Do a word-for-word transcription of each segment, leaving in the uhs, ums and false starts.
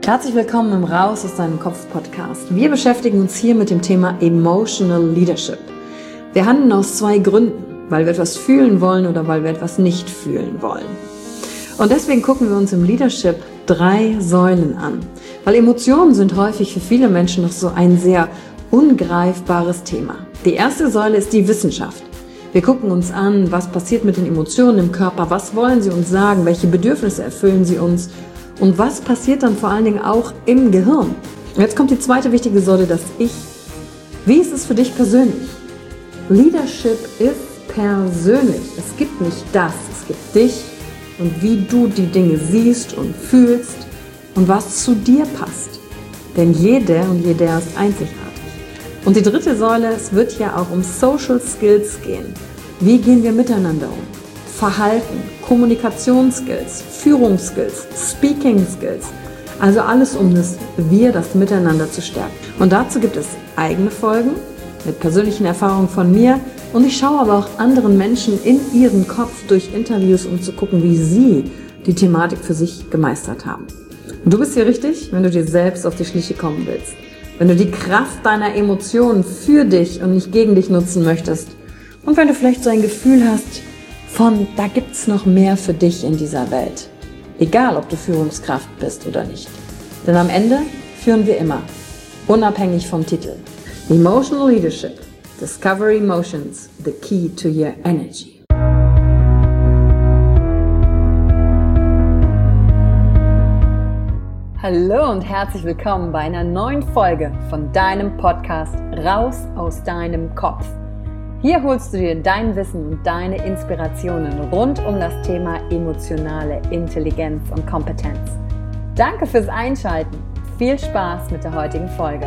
Herzlich willkommen im Raus aus deinem Kopf Podcast. Wir beschäftigen uns hier mit dem Thema Emotional Leadership. Wir handeln aus zwei Gründen, weil wir etwas fühlen wollen oder weil wir etwas nicht fühlen wollen. Und deswegen gucken wir uns im Leadership drei Säulen an, weil Emotionen sind häufig für viele Menschen noch so ein sehr ungreifbares Thema. Die erste Säule ist die Wissenschaft. Wir gucken uns an, was passiert mit den Emotionen im Körper, was wollen sie uns sagen, welche Bedürfnisse erfüllen sie uns und was passiert dann vor allen Dingen auch im Gehirn. Und jetzt kommt die zweite wichtige Säule, das Ich. Wie ist es für dich persönlich? Leadership ist persönlich. Es gibt nicht das, es gibt dich und wie du die Dinge siehst und fühlst und was zu dir passt. Denn jede und jeder ist einzigartig. Und die dritte Säule, es wird ja auch um Social Skills gehen. Wie gehen wir miteinander um? Verhalten, Kommunikationsskills, Führungsskills, Speaking Skills. Also alles, um das Wir, das Miteinander zu stärken. Und dazu gibt es eigene Folgen mit persönlichen Erfahrungen von mir. Und ich schaue aber auch anderen Menschen in ihren Kopf durch Interviews, um zu gucken, wie sie die Thematik für sich gemeistert haben. Und du bist hier richtig, wenn du dir selbst auf die Schliche kommen willst. Wenn du die Kraft deiner Emotionen für dich und nicht gegen dich nutzen möchtest. Und wenn du vielleicht so ein Gefühl hast, von da gibt's noch mehr für dich in dieser Welt. Egal, ob du Führungskraft bist oder nicht. Denn am Ende führen wir immer, unabhängig vom Titel. Emotional Leadership. Discover Emotions, the key to your energy. Hallo und herzlich willkommen bei einer neuen Folge von deinem Podcast Raus aus deinem Kopf. Hier holst du dir dein Wissen und deine Inspirationen rund um das Thema emotionale Intelligenz und Kompetenz. Danke fürs Einschalten. Viel Spaß mit der heutigen Folge.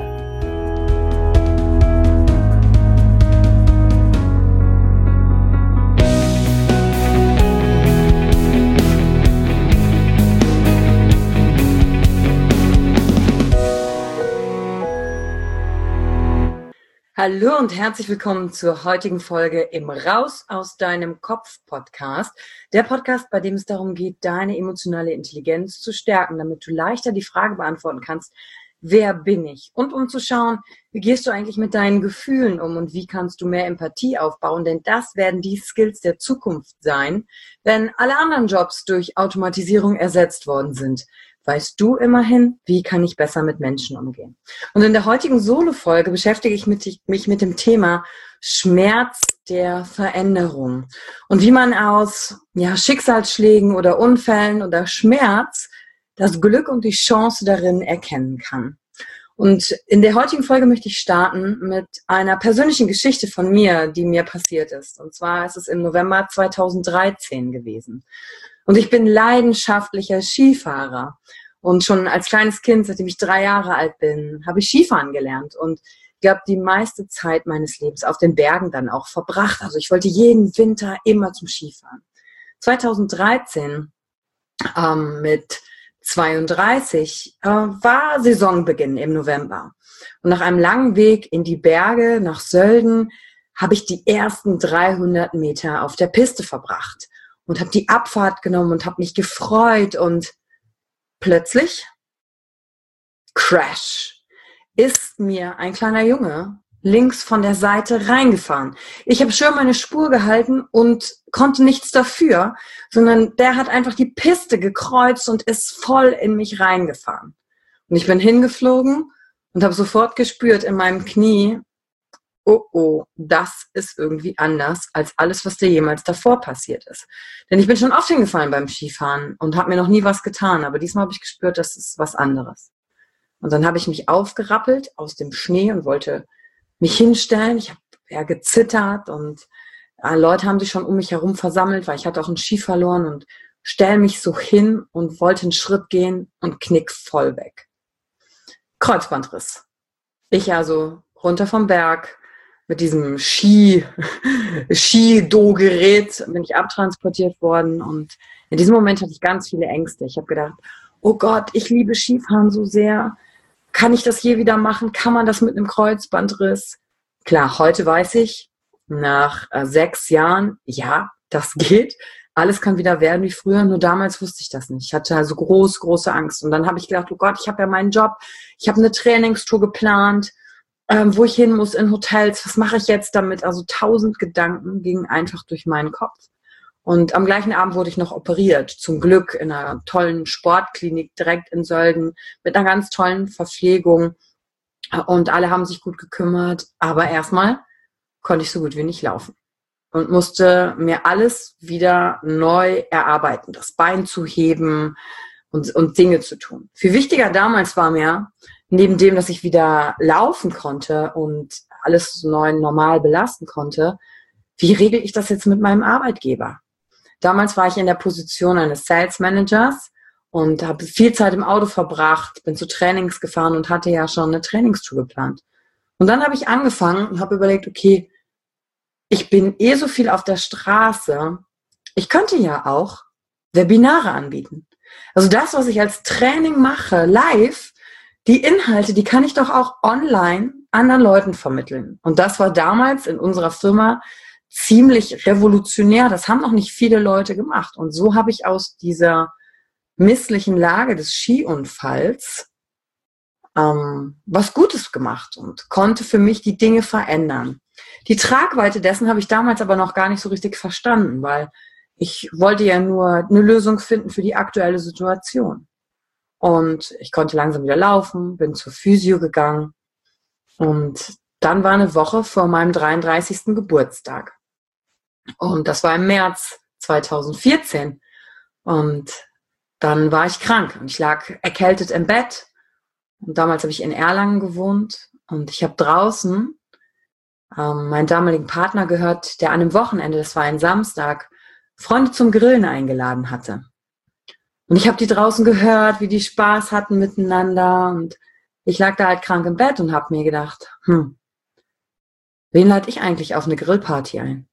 Hallo und herzlich willkommen zur heutigen Folge im Raus aus deinem Kopf Podcast. Der Podcast, bei dem es darum geht, deine emotionale Intelligenz zu stärken, damit du leichter die Frage beantworten kannst, wer bin ich? Und um zu schauen, wie gehst du eigentlich mit deinen Gefühlen um und wie kannst du mehr Empathie aufbauen? Denn das werden die Skills der Zukunft sein, wenn alle anderen Jobs durch Automatisierung ersetzt worden sind. Weißt du immerhin, wie kann ich besser mit Menschen umgehen? Und in der heutigen Solo-Folge beschäftige ich mich mit dem Thema Schmerz der Veränderung und wie man aus ja, Schicksalsschlägen oder Unfällen oder Schmerz das Glück und die Chance darin erkennen kann. Und in der heutigen Folge möchte ich starten mit einer persönlichen Geschichte von mir, die mir passiert ist. Und zwar ist es im November zweitausenddreizehn gewesen. Und ich bin leidenschaftlicher Skifahrer. Und schon als kleines Kind, seitdem ich drei Jahre alt bin, habe ich Skifahren gelernt. Und ich habe die meiste Zeit meines Lebens auf den Bergen dann auch verbracht. Also ich wollte jeden Winter immer zum Skifahren. zweitausenddreizehn ähm, mit zweiunddreißig äh, war Saisonbeginn im November. Und nach einem langen Weg in die Berge nach Sölden habe ich die ersten dreihundert Meter auf der Piste verbracht. Und habe die Abfahrt genommen und habe mich gefreut und plötzlich, Crash, ist mir ein kleiner Junge links von der Seite reingefahren. Ich habe schön meine Spur gehalten und konnte nichts dafür, sondern der hat einfach die Piste gekreuzt und ist voll in mich reingefahren. Und ich bin hingeflogen und habe sofort gespürt in meinem Knie, oh oh, das ist irgendwie anders als alles, was dir jemals davor passiert ist. Denn ich bin schon oft hingefallen beim Skifahren und habe mir noch nie was getan, aber diesmal habe ich gespürt, das ist was anderes. Und dann habe ich mich aufgerappelt aus dem Schnee und wollte mich hinstellen. Ich habe ja gezittert und äh, Leute haben sich schon um mich herum versammelt, weil ich hatte auch einen Ski verloren und stell mich so hin und wollte einen Schritt gehen und knick voll weg. Kreuzbandriss. Ich also runter vom Berg, mit diesem Ski, Ski-Do-Gerät bin ich abtransportiert worden und in diesem Moment hatte ich ganz viele Ängste. Ich habe gedacht, oh Gott, ich liebe Skifahren so sehr. Kann ich das je wieder machen? Kann man das mit einem Kreuzbandriss? Klar, heute weiß ich, nach äh, sechs Jahren, ja, das geht. alles kann wieder werden wie früher, nur damals wusste ich das nicht. Ich hatte also groß, große Angst. Und dann habe ich gedacht, oh Gott, ich habe ja meinen Job, ich habe eine Trainingstour geplant, ähm, wo ich hin muss in Hotels, was mache ich jetzt damit? Also tausend Gedanken gingen einfach durch meinen Kopf. Und am gleichen Abend wurde ich noch operiert, zum Glück in einer tollen Sportklinik direkt in Sölden mit einer ganz tollen Verpflegung. Und alle haben sich gut gekümmert, aber erstmal konnte ich so gut wie nicht laufen und musste mir alles wieder neu erarbeiten, das Bein zu heben und, und Dinge zu tun. Viel wichtiger damals war mir, neben dem, dass ich wieder laufen konnte und alles neu normal belasten konnte, wie regel ich das jetzt mit meinem Arbeitgeber? Damals war ich in der Position eines Sales Managers und habe viel Zeit im Auto verbracht, bin zu Trainings gefahren und hatte ja schon eine Trainingstour geplant. Und dann habe ich angefangen und habe überlegt, okay, ich bin eh so viel auf der Straße, ich könnte ja auch Webinare anbieten. Also das, was ich als Training mache, live, die Inhalte, die kann ich doch auch online anderen Leuten vermitteln. Und das war damals in unserer Firma ziemlich revolutionär. Das haben noch nicht viele Leute gemacht. Und so habe ich aus dieser misslichen Lage des Skiunfalls ähm, was Gutes gemacht und konnte für mich die Dinge verändern. Die Tragweite dessen habe ich damals aber noch gar nicht so richtig verstanden, weil ich wollte ja nur eine Lösung finden für die aktuelle Situation. Und ich konnte langsam wieder laufen, bin zur Physio gegangen und dann war eine Woche vor meinem dreiunddreißigsten Geburtstag. Und das war im März zweitausendvierzehn. Und dann war ich krank und ich lag erkältet im Bett. Und damals habe ich in Erlangen gewohnt und ich habe draußen ähm, meinen damaligen Partner gehört, der an einem Wochenende, das war ein Samstag, Freunde zum Grillen eingeladen hatte. Und ich habe die draußen gehört, wie die Spaß hatten miteinander. Und ich lag da halt krank im Bett und habe mir gedacht, hm, wen lade ich eigentlich auf eine Grillparty ein?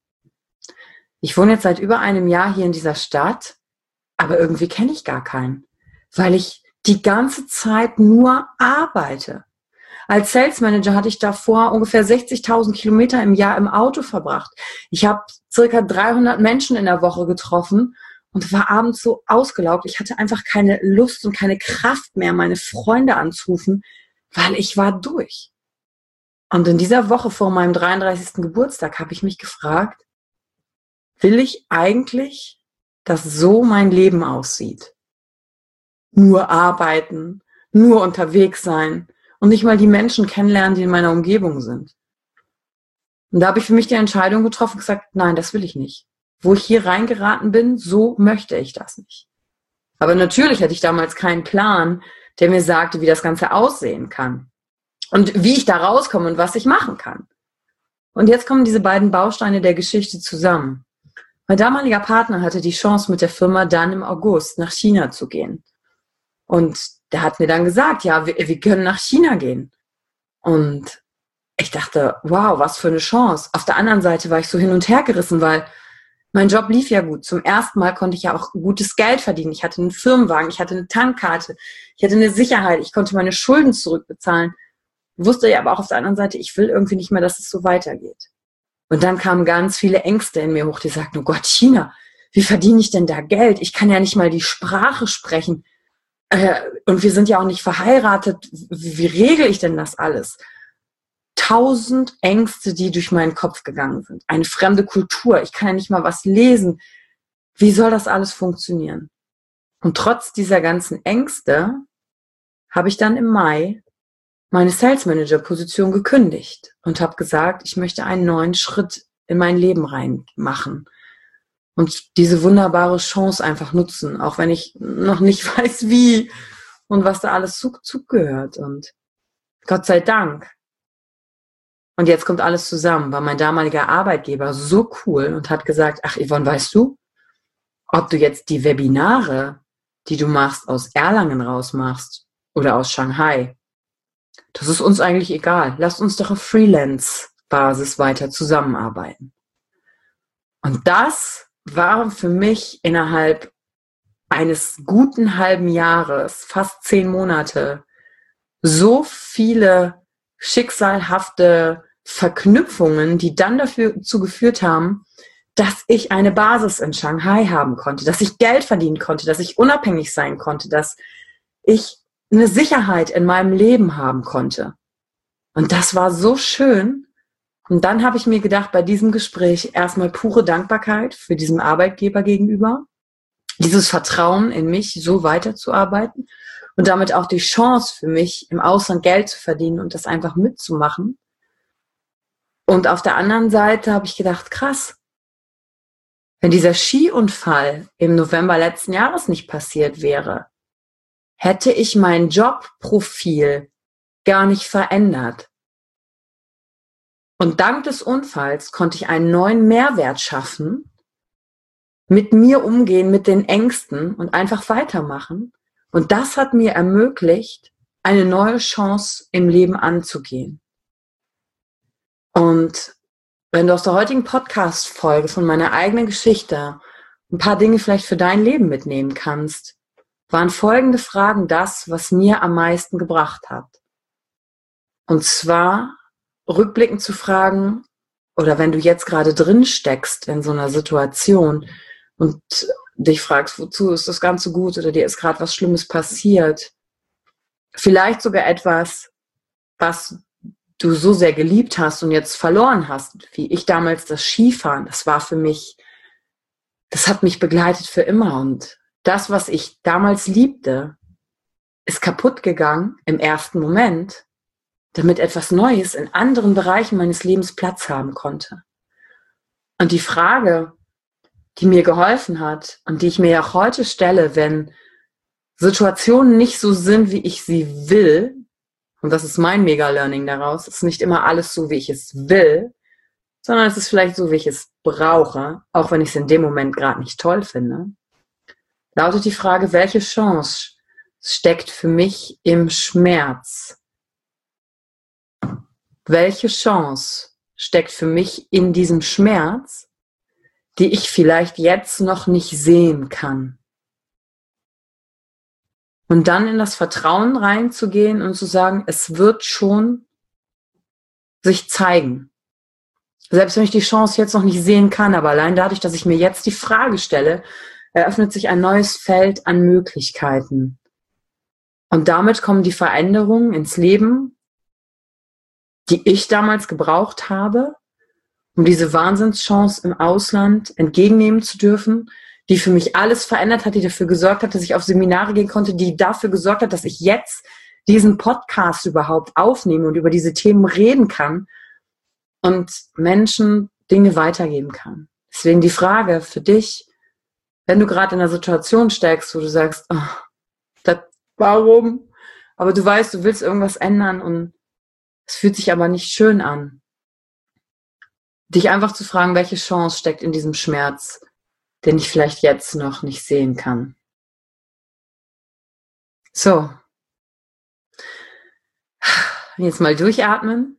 Ich wohne jetzt seit über einem Jahr hier in dieser Stadt, aber irgendwie kenne ich gar keinen, weil ich die ganze Zeit nur arbeite. Als Sales Manager hatte ich davor ungefähr sechzigtausend Kilometer im Jahr im Auto verbracht. Ich habe circa dreihundert Menschen in der Woche getroffen und war abends so ausgelaugt. Ich hatte einfach keine Lust und keine Kraft mehr, meine Freunde anzurufen, weil ich war durch. Und in dieser Woche vor meinem dreiunddreißigsten Geburtstag habe ich mich gefragt, will ich eigentlich, dass so mein Leben aussieht? Nur arbeiten, nur unterwegs sein und nicht mal die Menschen kennenlernen, die in meiner Umgebung sind. Und da habe ich für mich die Entscheidung getroffen und gesagt, nein, das will ich nicht. Wo ich hier reingeraten bin, so möchte ich das nicht. Aber natürlich hatte ich damals keinen Plan, der mir sagte, wie das Ganze aussehen kann und wie ich da rauskomme und was ich machen kann. Und jetzt kommen diese beiden Bausteine der Geschichte zusammen. Mein damaliger Partner hatte die Chance, mit der Firma dann im August nach China zu gehen. Und der hat mir dann gesagt, ja, wir, wir können nach China gehen. Und ich dachte, wow, was für eine Chance. Auf der anderen Seite war ich so hin und her gerissen, weil mein Job lief ja gut. Zum ersten Mal konnte ich ja auch gutes Geld verdienen. Ich hatte einen Firmenwagen, ich hatte eine Tankkarte, ich hatte eine Sicherheit, ich konnte meine Schulden zurückbezahlen. Wusste ja aber auch auf der anderen Seite, ich will irgendwie nicht mehr, dass es so weitergeht. Und dann kamen ganz viele Ängste in mir hoch, die sagten, oh Gott, China, wie verdiene ich denn da Geld? Ich kann ja nicht mal die Sprache sprechen. Äh, und wir sind ja auch nicht verheiratet. Wie, wie regle ich denn das alles? Tausend Ängste, die durch meinen Kopf gegangen sind. Eine fremde Kultur. Ich kann ja nicht mal was lesen. Wie soll das alles funktionieren? Und trotz dieser ganzen Ängste habe ich dann im Mai meine Sales Manager Position gekündigt und habe gesagt, ich möchte einen neuen Schritt in mein Leben rein machen und diese wunderbare Chance einfach nutzen, auch wenn ich noch nicht weiß, wie und was da alles zu, zugehört. Und Gott sei Dank. Und jetzt kommt alles zusammen, war mein damaliger Arbeitgeber so cool und hat gesagt, ach Yvonne, weißt du, ob du jetzt die Webinare, die du machst, aus Erlangen rausmachst oder aus Shanghai, das ist uns eigentlich egal. Lasst uns doch auf Freelance-Basis weiter zusammenarbeiten. Und das war für mich innerhalb eines guten halben Jahres, fast zehn Monate, so viele schicksalhafte Verknüpfungen, die dann dazu geführt haben, dass ich eine Basis in Shanghai haben konnte, dass ich Geld verdienen konnte, dass ich unabhängig sein konnte, dass ich eine Sicherheit in meinem Leben haben konnte. Und das war so schön. Und dann habe ich mir gedacht, bei diesem Gespräch erstmal pure Dankbarkeit für diesen Arbeitgeber gegenüber, dieses Vertrauen in mich, so weiterzuarbeiten und damit auch die Chance für mich, im Ausland Geld zu verdienen und das einfach mitzumachen. Und auf der anderen Seite habe ich gedacht, krass, wenn dieser Skiunfall im November letzten Jahres nicht passiert wäre, hätte ich mein Jobprofil gar nicht verändert. Und dank des Unfalls konnte ich einen neuen Mehrwert schaffen, mit mir umgehen, mit den Ängsten und einfach weitermachen. Und das hat mir ermöglicht, eine neue Chance im Leben anzugehen. Und wenn du aus der heutigen Podcast-Folge von meiner eigenen Geschichte ein paar Dinge vielleicht für dein Leben mitnehmen kannst, waren folgende Fragen das, was mir am meisten gebracht hat. Und zwar rückblickend zu fragen, oder wenn du jetzt gerade drin steckst in so einer Situation und dich fragst, wozu ist das Ganze gut oder dir ist gerade was Schlimmes passiert, vielleicht sogar etwas, was du so sehr geliebt hast und jetzt verloren hast, wie ich damals das Skifahren, das war für mich, das hat mich begleitet für immer und das, was ich damals liebte, ist kaputt gegangen im ersten Moment, damit etwas Neues in anderen Bereichen meines Lebens Platz haben konnte. Und die Frage, die mir geholfen hat und die ich mir auch heute stelle, wenn Situationen nicht so sind, wie ich sie will, und das ist mein Mega-Learning daraus, ist nicht immer alles so, wie ich es will, sondern es ist vielleicht so, wie ich es brauche, auch wenn ich es in dem Moment gerade nicht toll finde, lautet die Frage, welche Chance steckt für mich im Schmerz? Welche Chance steckt für mich in diesem Schmerz, die ich vielleicht jetzt noch nicht sehen kann? Und dann in das Vertrauen reinzugehen und zu sagen, es wird schon sich zeigen. Selbst wenn ich die Chance jetzt noch nicht sehen kann, aber allein dadurch, dass ich mir jetzt die Frage stelle, eröffnet sich ein neues Feld an Möglichkeiten. Und damit kommen die Veränderungen ins Leben, die ich damals gebraucht habe, um diese Wahnsinnschance im Ausland entgegennehmen zu dürfen, die für mich alles verändert hat, die dafür gesorgt hat, dass ich auf Seminare gehen konnte, die dafür gesorgt hat, dass ich jetzt diesen Podcast überhaupt aufnehme und über diese Themen reden kann und Menschen Dinge weitergeben kann. Deswegen die Frage für dich, wenn du gerade in einer Situation steckst, wo du sagst, oh, das, warum? Aber du weißt, du willst irgendwas ändern und es fühlt sich aber nicht schön an. Dich einfach zu fragen, welche Chance steckt in diesem Schmerz, den ich vielleicht jetzt noch nicht sehen kann. So. Jetzt mal durchatmen.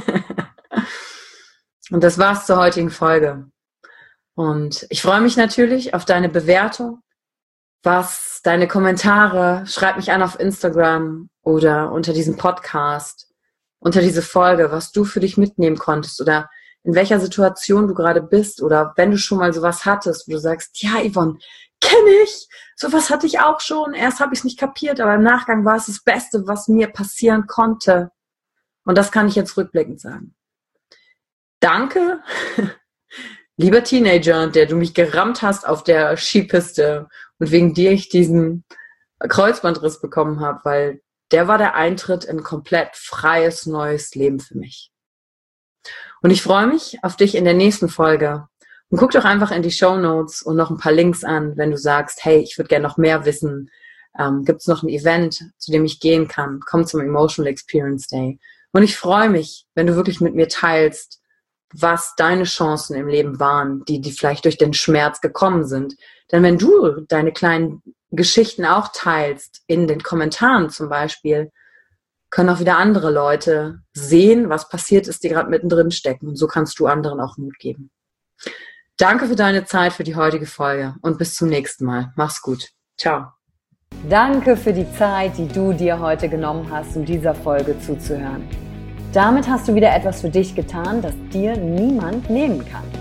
Und das war's zur heutigen Folge. Und ich freue mich natürlich auf deine Bewertung, was deine Kommentare, schreib mich an auf Instagram oder unter diesem Podcast, unter diese Folge, was du für dich mitnehmen konntest oder in welcher Situation du gerade bist oder wenn du schon mal sowas hattest, wo du sagst, ja Yvonne, kenne ich, sowas hatte ich auch schon, erst habe ich es nicht kapiert, aber im Nachgang war es das Beste, was mir passieren konnte. Und das kann ich jetzt rückblickend sagen. Danke, lieber Teenager, der du mich gerammt hast auf der Skipiste und wegen dir ich diesen Kreuzbandriss bekommen habe, weil der war der Eintritt in ein komplett freies, neues Leben für mich. Und ich freue mich auf dich in der nächsten Folge. Und guck doch einfach in die Shownotes und noch ein paar Links an, wenn du sagst, hey, ich würde gerne noch mehr wissen. Ähm, gibt es noch ein Event, zu dem ich gehen kann? Komm zum Emotional Experience Day. Und ich freue mich, wenn du wirklich mit mir teilst, was deine Chancen im Leben waren, die, die vielleicht durch den Schmerz gekommen sind. Denn wenn du deine kleinen Geschichten auch teilst, in den Kommentaren zum Beispiel, können auch wieder andere Leute sehen, was passiert ist, die gerade mittendrin stecken. Und so kannst du anderen auch Mut geben. Danke für deine Zeit, für die heutige Folge und bis zum nächsten Mal. Mach's gut. Ciao. Danke für die Zeit, die du dir heute genommen hast, um dieser Folge zuzuhören. Damit hast du wieder etwas für dich getan, das dir niemand nehmen kann.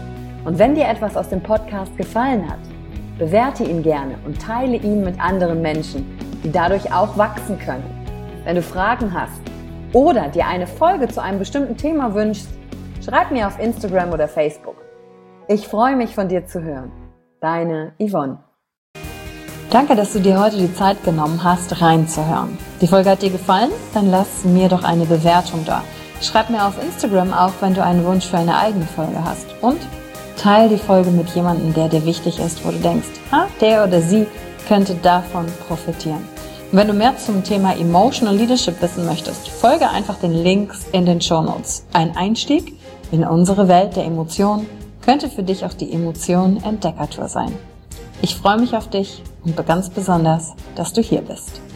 Und wenn dir etwas aus dem Podcast gefallen hat, bewerte ihn gerne und teile ihn mit anderen Menschen, die dadurch auch wachsen können. Wenn du Fragen hast oder dir eine Folge zu einem bestimmten Thema wünschst, schreib mir auf Instagram oder Facebook. Ich freue mich, von dir zu hören. Deine Yvonne. Danke, dass du dir heute die Zeit genommen hast, reinzuhören. Die Folge hat dir gefallen? Dann lass mir doch eine Bewertung da. Schreib mir auf Instagram auch, wenn du einen Wunsch für eine eigene Folge hast. Und teile die Folge mit jemandem, der dir wichtig ist, wo du denkst, ha, der oder sie könnte davon profitieren. Und wenn du mehr zum Thema Emotional Leadership wissen möchtest, folge einfach den Links in den Shownotes. Ein Einstieg in unsere Welt der Emotionen könnte für dich auch die Emotionen-Entdeckertour sein. Ich freue mich auf dich und ganz besonders, dass du hier bist.